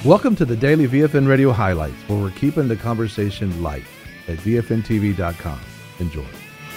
Welcome to the Daily VFN Radio Highlights, where we're keeping the conversation light at VFNTV.com. Enjoy.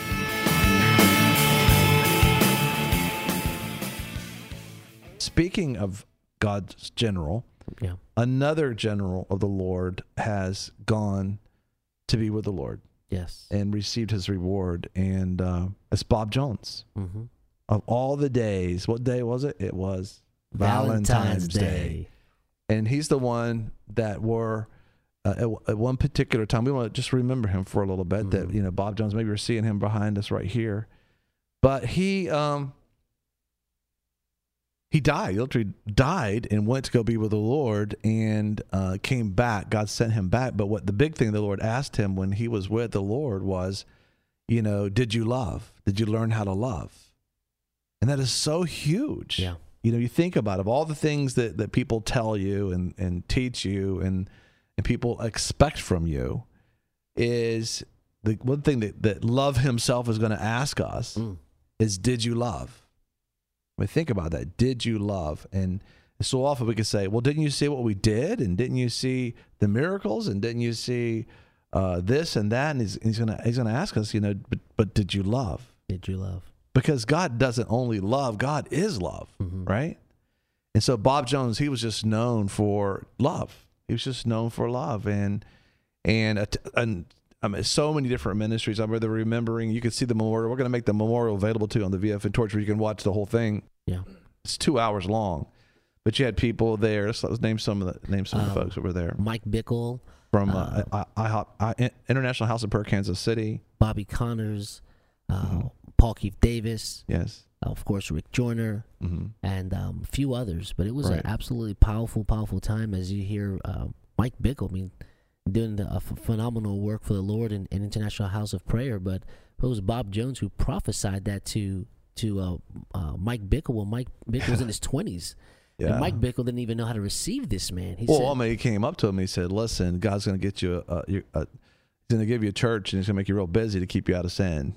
Speaking of God's general, another general of the Lord has gone to be with the Lord. Yes. And received his reward. And it's Bob Jones. Mm-hmm. Of all the days, what day was it? It was Valentine's Day. And he's the one that were at one particular time. We want to just remember him for a little bit. Mm-hmm. That Bob Jones. Maybe we're seeing him behind us right here, but he died. He literally died and went to go be with the Lord and came back. God sent him back. But what the big thing the Lord asked him when he was with the Lord was, did you love? Did you learn how to love? And that is so huge. Yeah. You think about it, of all the things that people tell you and teach you and people expect from you, is the one thing that love himself is going to ask us is, did you love? I mean, think about that. Did you love? And so often we could say, well, didn't you see what we did? And didn't you see the miracles? And didn't you see this and that? And he's going to ask us, but did you love? Did you love? Because God doesn't only love, God is love, right? And so Bob Jones, he was just known for love. He was just known for love. And I mean, so many different ministries. I'm remembering, you can see the memorial. We're going to make the memorial available to you on the VFN Torch, where you can watch the whole thing. Yeah. It's 2 hours long. But you had people there. So let's name some of the folks that were there. Mike Bickle. From IHOP, International House of Prayer, Kansas City. Bobby Connors. Paul Keith Davis. Yes. Of course, Rick Joyner, and a few others. But it was an absolutely powerful time, as you hear Mike Bickle, doing a phenomenal work for the Lord in International House of Prayer. But it was Bob Jones who prophesied that to Mike Bickle when Mike Bickle was in his 20s. Yeah. And Mike Bickle didn't even know how to receive this man. He came up to him and he said, listen, God's going to get you he's going to give you a church, and he's going to make you real busy to keep you out of sin.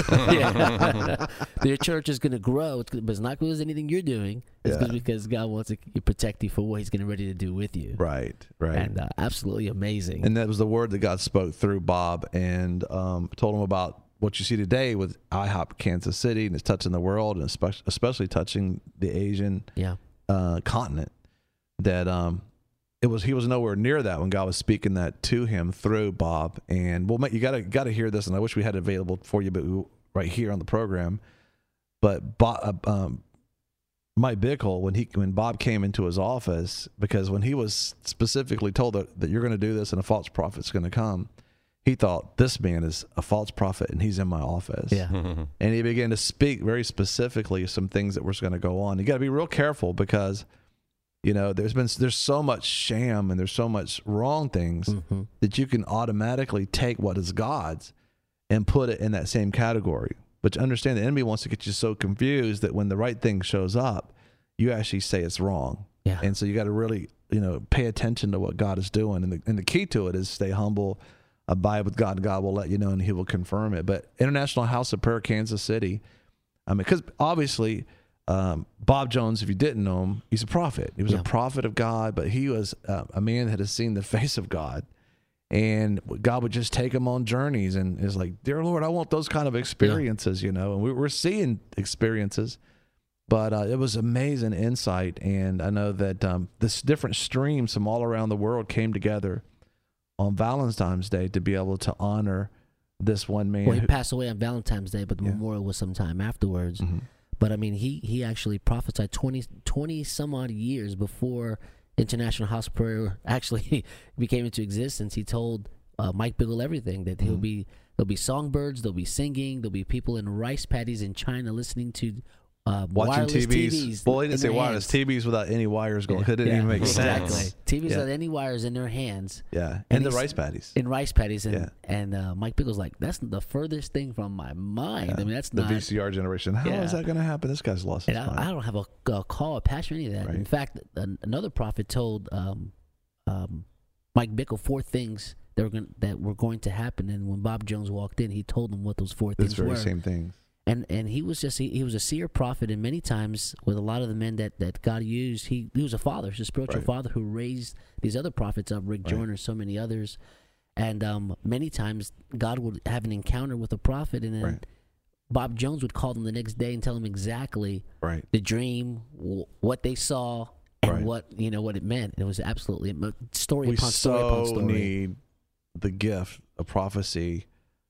Yeah. Your church is going to grow, but it's not because of anything you're doing. It's because God wants to protect you for what he's getting ready to do with you. Right. And absolutely amazing. And that was the word that God spoke through Bob, and told him about what you see today with IHOP Kansas City, and it's touching the world, and especially touching the Asian continent. That he was nowhere near that when God was speaking that to him through Bob. And you got to hear this, and I wish we had it available for you, but right here on the program. But Mike Bickle, when Bob came into his office, because when he was specifically told that you're going to do this and a false prophet's going to come, he thought, this man is a false prophet and he's in my office. Yeah. And he began to speak very specifically some things that were going to go on. You got to be real careful, because there's so much sham and there's so much wrong things that you can automatically take what is God's and put it in that same category. But you understand, the enemy wants to get you so confused that when the right thing shows up, you actually say it's wrong. Yeah. And so you got to really, pay attention to what God is doing. And the key to it is stay humble, abide with God, and God will let you know, and he will confirm it. But International House of Prayer, Kansas City, because obviously, Bob Jones, if you didn't know him, he's a prophet. He was a prophet of God, but he was a man that has seen the face of God, and God would just take him on journeys, and is like, dear Lord, I want those kind of experiences, and we're seeing experiences, but it was amazing insight. And I know that this different streams from all around the world came together on Valentine's Day to be able to honor this one man. Well, he passed away on Valentine's Day, but the memorial was sometime afterwards. But he actually prophesied 20 some odd years before International House of Prayer actually became into existence. He told Mike Bickle everything, that there'll be songbirds, there'll be singing, there'll be people in rice paddies in China listening to watching wireless TVs. Well, he didn't say wireless. TVs without any wires going. It didn't even make sense. Exactly. TVs without any wires in their hands. Yeah. And the rice paddies. In rice paddies. And Mike Bickle's like, that's the furthest thing from my mind. Yeah. I mean, that's the not... VCR generation. How is that going to happen? This guy's lost his mind. I don't have a call, a passion, any of that. Right. In fact, another prophet told Mike Bickle 4 things that were going to happen. And when Bob Jones walked in, he told him what those 4 things were. Those very same things. And he was he was a seer prophet, and many times with a lot of the men that God used, he was a father, he's a spiritual father who raised these other prophets up, Rick Joyner, so many others. And many times God would have an encounter with a prophet, and then Bob Jones would call them the next day and tell them exactly the dream, what they saw, and what it meant. It was absolutely story upon story upon story. We so need the gift of prophecy,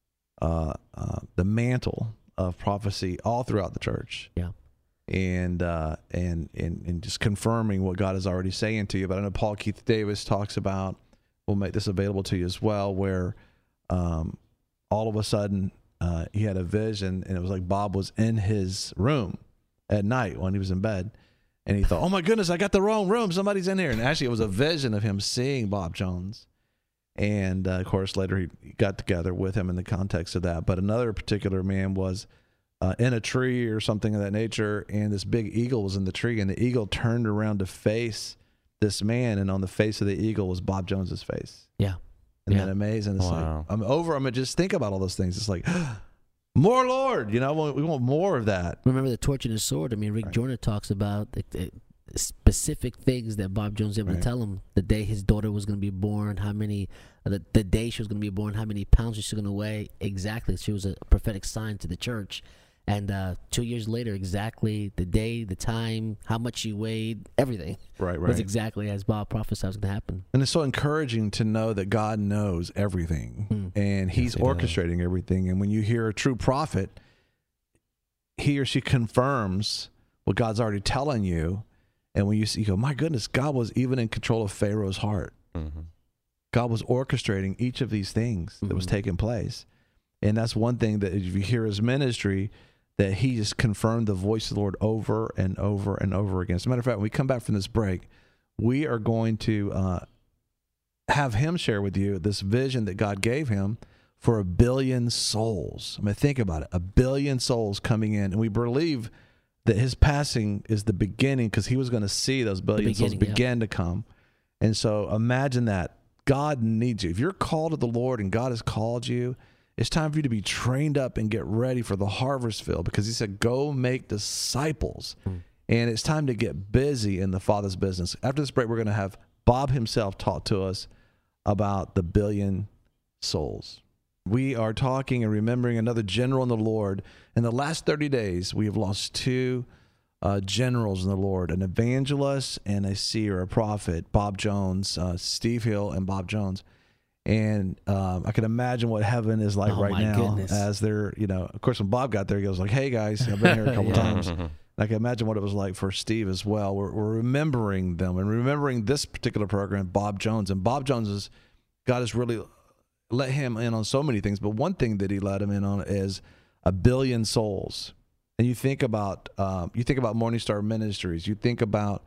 the mantle of prophecy all throughout the church. Yeah. And just confirming what God is already saying to you. But I know Paul Keith Davis talks about, we'll make this available to you as well, where all of a sudden he had a vision, and it was like Bob was in his room at night when he was in bed, and he thought, oh my goodness, I got the wrong room, somebody's in here. And actually it was a vision of him seeing Bob Jones. And of course later he got together with him in the context of that. But another particular man was in a tree or something of that nature, and this big eagle was in the tree, and the eagle turned around to face this man, and on the face of the eagle was Bob Jones's face. Yeah. Isn't that amazing? It's like, I'm gonna just think about all those things. It's like, more Lord, we want more of that. Remember the torch and the sword. I mean, Rick Joyner talks about the specific things that Bob Jones was able to tell him the day his daughter was going to be born, how many, the day she was going to be born, how many pounds she was going to weigh. Exactly. She was a prophetic sign to the church. And 2 years later, exactly the day, the time, how much she weighed, everything was exactly as Bob prophesied was going to happen. And it's so encouraging to know that God knows everything, and He's orchestrating everything. And when you hear a true prophet, he or she confirms what God's already telling you. And when you see, you go, my goodness, God was even in control of Pharaoh's heart. God was orchestrating each of these things that was taking place. And that's one thing that if you hear his ministry, that he just confirmed the voice of the Lord over and over and over again. As a matter of fact, when we come back from this break, we are going to have him share with you this vision that God gave him for 1 billion souls. I mean, think about it, 1 billion souls coming in. And we believe that his passing is the beginning, because he was going to see those billion souls begin to come. And so imagine that. God needs you. If you're called to the Lord and God has called you, it's time for you to be trained up and get ready for the harvest field, because he said, go make disciples. And it's time to get busy in the Father's business. After this break, we're going to have Bob himself talk to us about the 1 billion souls. We are talking and remembering another general in the Lord. In the last 30 days, we have lost 2 generals in the Lord, an evangelist and a seer, a prophet, Bob Jones, Steve Hill and Bob Jones. And I can imagine what heaven is like now, as they're, of course, when Bob got there, he goes like, hey guys, I've been here a couple times. And I can imagine what it was like for Steve as well. We're remembering them and remembering this particular program, Bob Jones. And Bob Jones God has really let him in on so many things, but one thing that he let him in on is 1 billion souls. And you think about Morning Star Ministries, you think about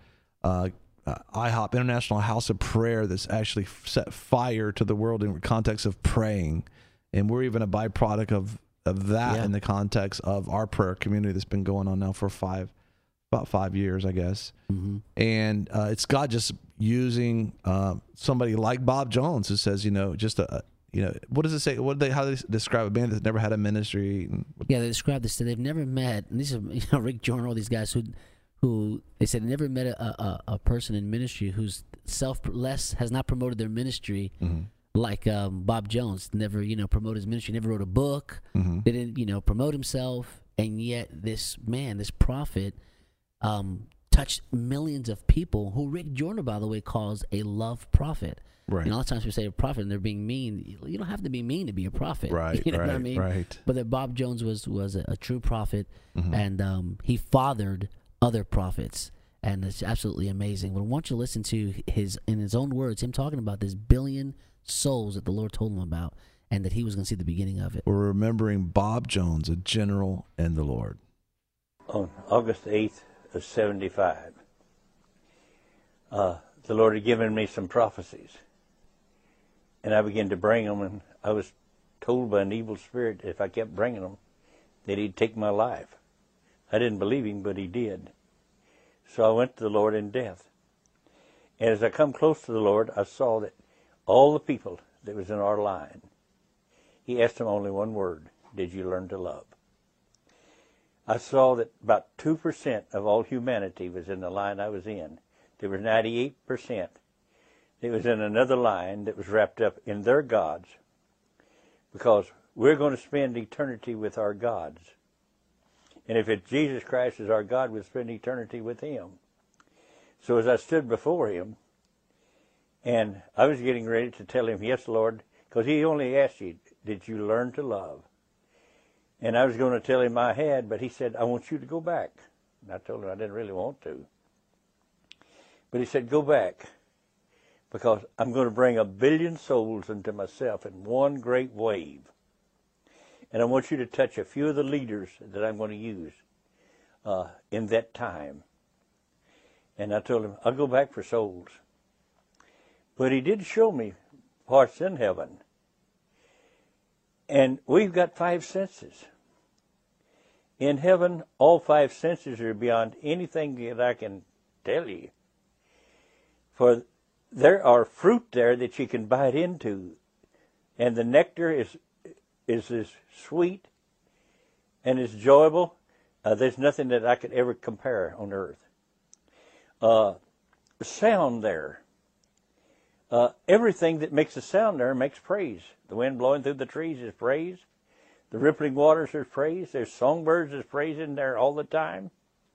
IHOP, International House of Prayer, that's actually set fire to the world in the context of praying. And we're even a byproduct of that in the context of our prayer community that's been going on now for about 5 years, I guess. And it's God just using somebody like Bob Jones, who says, what does it say? How do they describe a band that's never had a ministry? They describe this. They've never met, and these are Rick Joyner, all these guys who they said never met a person in ministry who's has not promoted their ministry like Bob Jones. Never promoted his ministry. Never wrote a book. They didn't promote himself, and yet this man, this prophet, touched millions of people. Who Rick Joyner, by the way, calls a love prophet. Right. A lot of times we say a prophet and they're being mean. You don't have to be mean to be a prophet. Right. You know what I mean? Right. But that Bob Jones was a true prophet, and he fathered other prophets, and it's absolutely amazing. But I want you to listen to in his own words, him talking about this 1 billion souls that the Lord told him about, and that he was going to see the beginning of it. We're remembering Bob Jones, a general in the Lord. On August 8th of 75, the Lord had given me some prophecies. And I began to bring them, and I was told by an evil spirit that if I kept bringing them, that he'd take my life. I didn't believe him, but he did. So I went to the Lord in death. And as I come close to the Lord, I saw that all the people that was in our line, he asked them only one word: did you learn to love? I saw that about 2% of all humanity was in the line I was in. There was 98%. It was in another line that was wrapped up in their gods, because we're going to spend eternity with our gods. And if it's Jesus Christ is our God, we'll spend eternity with him. So as I stood before him, and I was getting ready to tell him, yes, Lord, because he only asked you, did you learn to love? And I was going to tell him I had, but he said, I want you to go back. And I told him I didn't really want to. But he said, go back, because I'm going to bring 1 billion souls into myself in one great wave. And I want you to touch a few of the leaders that I'm going to use in that time. And I told him, I'll go back for souls. But he did show me parts in heaven. And we've got 5 senses. In heaven, all 5 senses are beyond anything that I can tell you. For there are fruit there that you can bite into. And the nectar is as sweet and as enjoyable. There's nothing that I could ever compare on earth. Sound there. Everything that makes a sound there makes praise. The wind blowing through the trees is praise. The rippling waters is praise. There's songbirds is praising there all the time.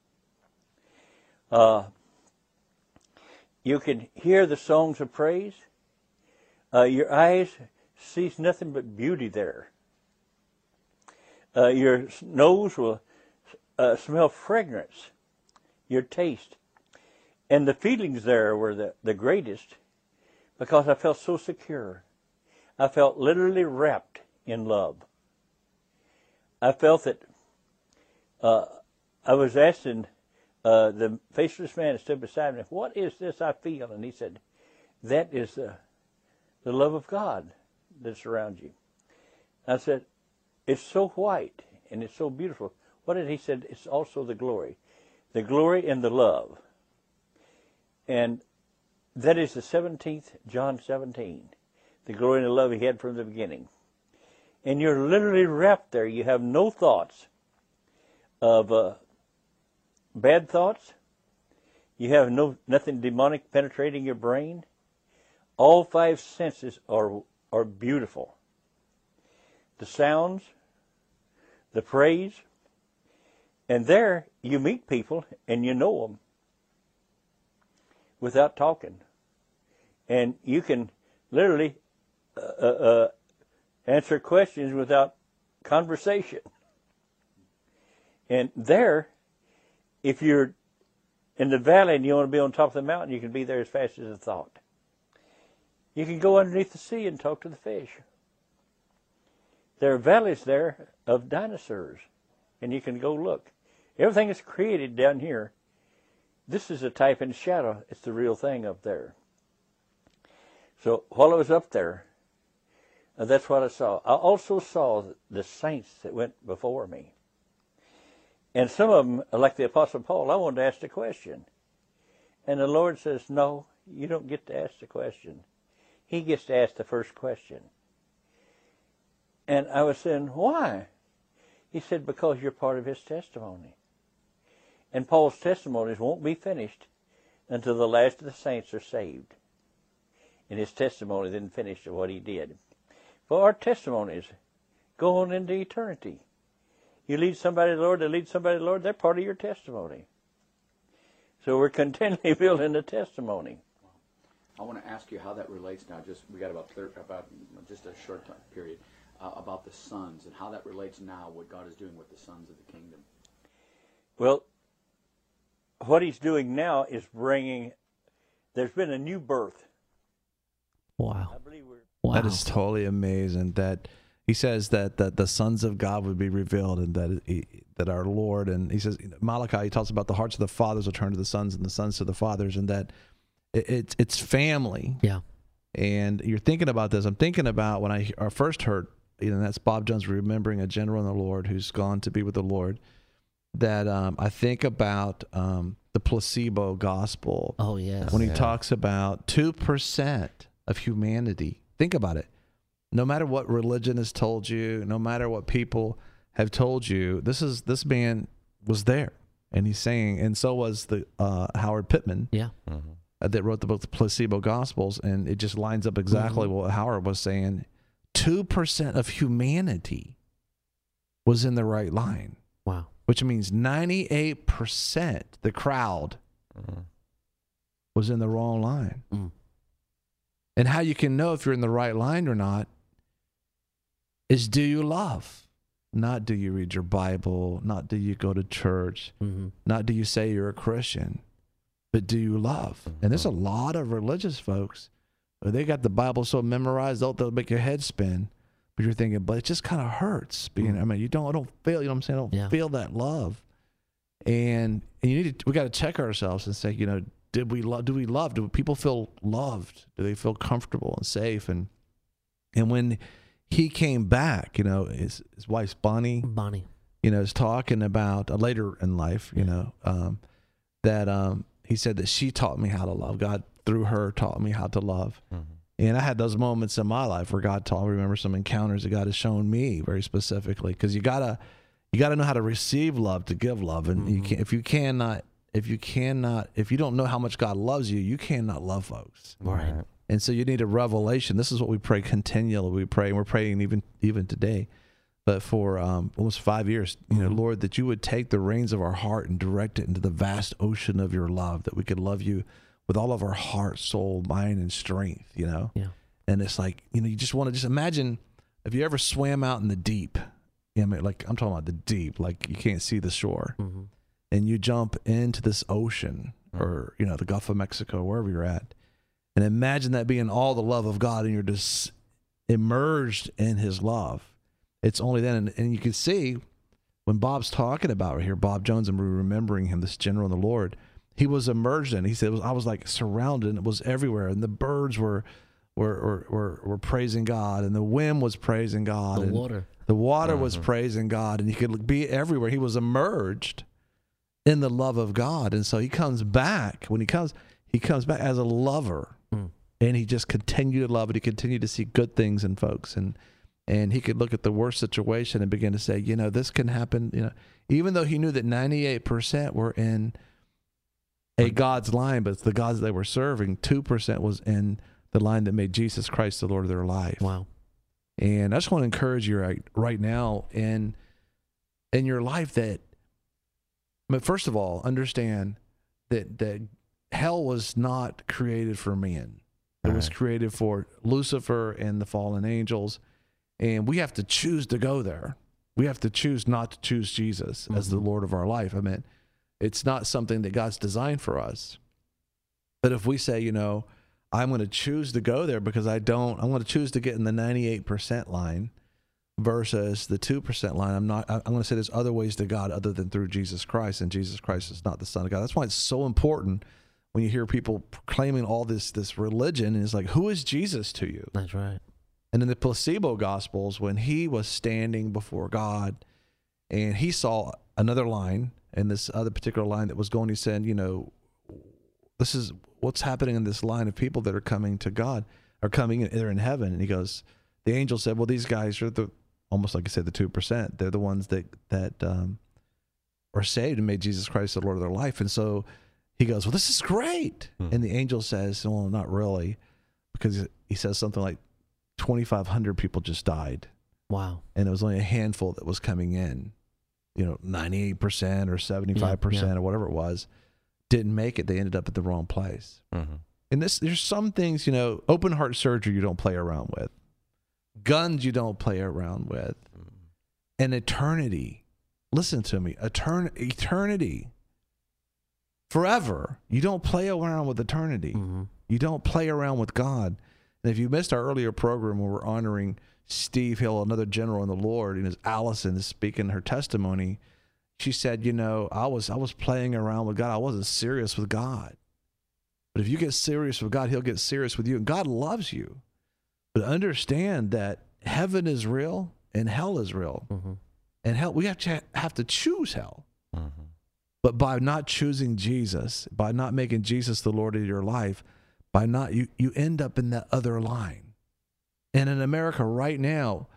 You can hear the songs of praise. Your eyes sees nothing but beauty there. Your nose will smell fragrance. Your taste. And the feelings there were the greatest, because I felt so secure. I felt literally wrapped in love. I felt that I was asking the faceless man that stood beside me, what is this I feel? And he said, that is the love of God that surrounds you. I said, it's so white and it's so beautiful. What did he said? It's also the glory and the love. And that is the 17th, John 17, the glory and the love he had from the beginning. And you're literally wrapped there. You have no thoughts of bad thoughts. You have nothing demonic penetrating your brain. All 5 senses are beautiful. The sounds, the praise, and there you meet people and you know them without talking. And you can literally answer questions without conversation. And there, if you're in the valley and you want to be on top of the mountain, you can be there as fast as a thought. You can go underneath the sea and talk to the fish. There are valleys there of dinosaurs, and you can go look. Everything is created down here. This is a type and shadow. It's the real thing up there. So while I was up there, that's what I saw. I also saw the saints that went before me. And some of them, like the Apostle Paul, I wanted to ask the question. And the Lord says, no, you don't get to ask the question. He gets to ask the first question. And I was saying, why? He said, because you're part of his testimony. And Paul's testimonies won't be finished until the last of the saints are saved. And his testimony didn't finish of what he did. For our testimonies go on into eternity. You lead somebody to the Lord, they lead somebody to the Lord, they're part of your testimony. So we're continually building the testimony. I want to ask you how that relates now. We got about just a short time period about the sons and how that relates now. What God is doing with the sons of the kingdom. Well, what He's doing now is bringing. There's been a new birth. Wow. I believe Wow. That is totally amazing. That He says that the sons of God would be revealed, and that our Lord, and He says, Malachi, He talks about the hearts of the fathers will turn to the sons, and the sons to the fathers, and that it's family. Yeah. And you're thinking about this. I'm thinking about when I first heard, that's Bob Jones, remembering a general in the Lord who's gone to be with the Lord. That I think about the placebo gospel. Oh, yes. When he talks about 2% of humanity. Think about it. No matter what religion has told you, no matter what people have told you, this man was there. And he's saying, and so was the Howard Pittman. Yeah. That wrote the book, The Placebo Gospels, and it just lines up exactly what Howard was saying. 2% of humanity was in the right line. Wow. Which means 98%, the crowd, was in the wrong line. And how you can know if you're in the right line or not is, do you love? Not do you read your Bible, not do you go to church, not do you say you're a Christian, but do you love? And there's a lot of religious folks, they got the Bible so memorized, they'll make your head spin. But you're thinking, but it just kind of hurts being, I mean, I don't feel, you know what I'm saying? I don't feel that love. And you need to, we got to check ourselves and say, you know, do we love? Do people feel loved? Do they feel comfortable and safe? And when he came back, you know, his wife's Bonnie, you know, is talking about later in life, you know, that he said that she taught me how to love. God through her taught me how to love. And I had those moments in my life where God taught. I remember some encounters that God has shown me very specifically, because you gotta know how to receive love to give love, and you can't, if you don't know how much God loves you, you cannot love folks. Right. And so you need a revelation. This is what we pray continually. We pray, and we're praying even today. But for almost 5 years, you know, Lord, that you would take the reins of our heart and direct it into the vast ocean of your love, that we could love you with all of our heart, soul, mind, and strength, you know? Yeah. And it's like, you know, you just want to just imagine if you ever swam out in the deep, you know, like I'm talking about the deep, like you can't see the shore, and you jump into this ocean or, you know, the Gulf of Mexico, wherever you're at, and imagine that being all the love of God, and you're just immersed in his love. It's only then, and you can see when Bob's talking about right here, Bob Jones, and we're remembering him, this general in the Lord, he was immersed in. He said, I was like surrounded, and it was everywhere. And the birds were praising God, and the wind was praising God. The water was praising God, and he could be everywhere. He was immersed in the love of God. And so he comes back. When he comes back as a lover, and he just continued to love it. He continued to see good things in folks, and he could look at the worst situation and begin to say, you know, this can happen. You know, even though he knew that 98% were in a God's line, but the gods they were serving, 2% was in the line that made Jesus Christ the Lord of their life. Wow. And I just want to encourage you right now in your life that, but first of all, understand that hell was not created for man. It was created for Lucifer and the fallen angels, and we have to choose to go there. We have to choose not to choose Jesus as the Lord of our life. I mean, it's not something that God's designed for us. But if we say, you know, I'm going to choose to go there because I'm going to choose to get in the 98% line versus the 2% line. I'm going to say there's other ways to God other than through Jesus Christ, and Jesus Christ is not the Son of God. That's why it's so important when you hear people proclaiming all this religion, and it's like, who is Jesus to you? That's right. And in the Placebo Gospels, when he was standing before God and he saw another line, and this other particular line that was going, he said, you know, this is what's happening in this line of people that are coming to God, are coming in, they're in heaven. And he goes, the angel said, well, these guys are almost like you said, the 2%. They're the ones that are saved and made Jesus Christ the Lord of their life. And so he goes, well, this is great. And the angel says, well, not really, because he says something like 2,500 people just died. Wow. And it was only a handful that was coming in. You know, 98% or 75% or whatever it was, didn't make it. They ended up at the wrong place. And there's some things, you know, open heart surgery you don't play around with. Guns you don't play around with. And eternity. Listen to me. Eternity. Forever. You don't play around with eternity. You don't play around with God. And if you missed our earlier program where we're honoring Steve Hill, another general in the Lord, and as Allison is speaking her testimony, she said, you know, I was playing around with God. I wasn't serious with God. But if you get serious with God, he'll get serious with you. And God loves you. But understand that heaven is real and hell is real. And hell, we have to choose hell. But by not choosing Jesus, by not making Jesus the Lord of your life, you end up in that other line. And in America right now,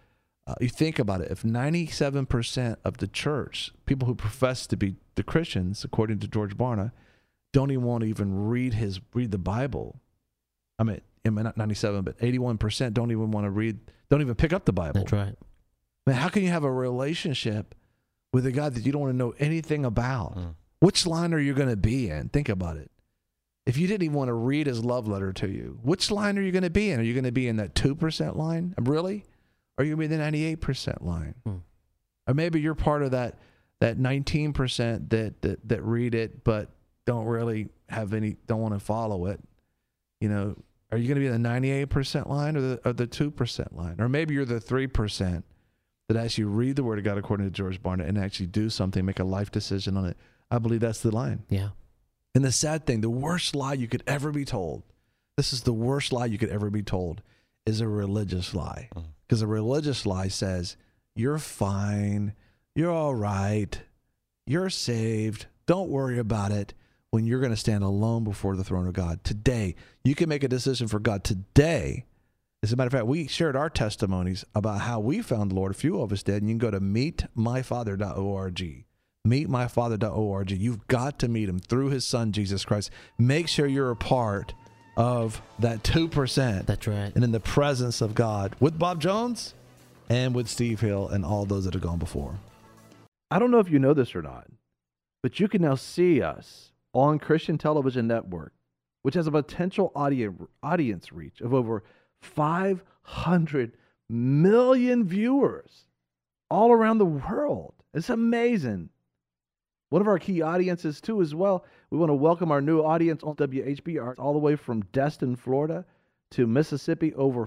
You think about it. If 97% of the church, people who profess to be the Christians, according to George Barna, don't even want to even read the Bible. I mean, not 97, but 81% don't even want to don't even pick up the Bible. That's right. I mean, how can you have a relationship with a God that you don't want to know anything about? Which line are you going to be in? Think about it. If you didn't even want to read his love letter to you, which line are you going to be in? Are you going to be in that 2% line? Really? Or are you going to be in the 98% line? Or maybe you're part of that 19% that read it but don't really don't want to follow it. You know, are you going to be in the 98% line or the 2% line? Or maybe you're the 3% that actually read the Word of God according to George Barna and actually do something, make a life decision on it. I believe that's the line. Yeah. And the sad thing, the worst lie you could ever be told, this is the worst lie you could ever be told, is a religious lie. Because a religious lie says, you're fine, you're all right, you're saved, don't worry about it, when you're going to stand alone before the throne of God. Today, you can make a decision for God today. As a matter of fact, we shared our testimonies about how we found the Lord. A few of us did. And you can go to meetmyfather.org. Meetmyfather.org. You've got to meet him through his son, Jesus Christ. Make sure you're a part of that 2%. That's right. And in the presence of God with Bob Jones and with Steve Hill and all those that have gone before. I don't know if you know this or not, but you can now see us on Christian Television Network, which has a potential audience reach of over 500 million viewers all around the world. It's amazing. One of our key audiences, too, as well, we want to welcome our new audience on WHBR all the way from Destin, Florida to Mississippi, over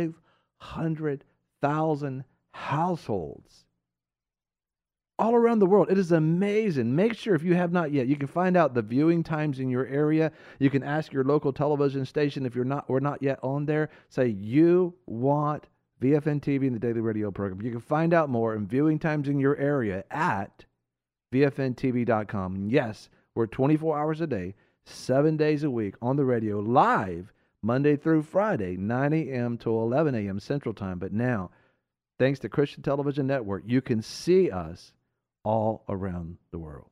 500,000 households all around the world. It is amazing. Make sure, if you have not yet, you can find out the viewing times in your area. You can ask your local television station if we're not yet on there. Say you want VFN TV and the daily radio program. You can find out more and viewing times in your area at VFNTV.com. Yes, we're 24 hours a day, 7 days a week on the radio, live Monday through Friday, 9 a.m. to 11 a.m. Central Time. But now, thanks to Christian Television Network, you can see us all around the world.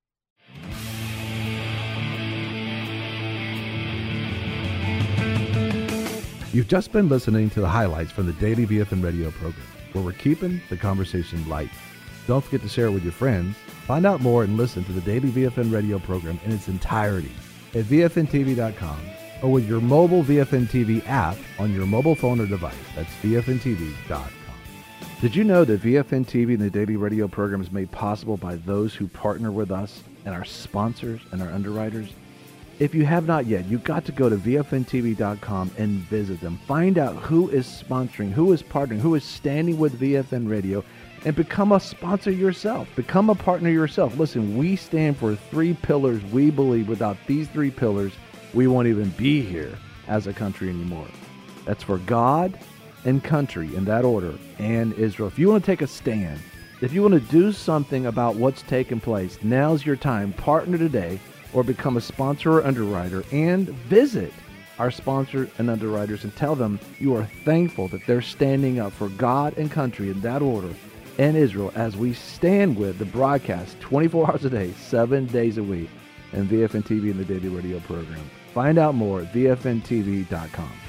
You've just been listening to the highlights from the Daily VFN Radio program, where we're keeping the conversation light. Don't forget to share it with your friends. Find out more and listen to the Daily VFN Radio program in its entirety at VFNTV.com or with your mobile VFN TV app on your mobile phone or device. That's VFNTV.com. Did you know that VFN TV and the Daily Radio program is made possible by those who partner with us and our sponsors and our underwriters? If you have not yet, you've got to go to VFNTV.com and visit them. Find out who is sponsoring, who is partnering, who is standing with VFN Radio, and become a sponsor yourself. Become a partner yourself. Listen, we stand for 3 pillars. We believe without these 3 pillars, we won't even be here as a country anymore. That's for God and country, in that order, and Israel. If you want to take a stand, if you want to do something about what's taking place, now's your time. Partner today or become a sponsor or underwriter, and visit our sponsors and underwriters and tell them you are thankful that they're standing up for God and country, in that order, and Israel, as we stand with the broadcast 24 hours a day, 7 days a week, and VFN TV and the Daily Radio program. Find out more at VFNTV.com.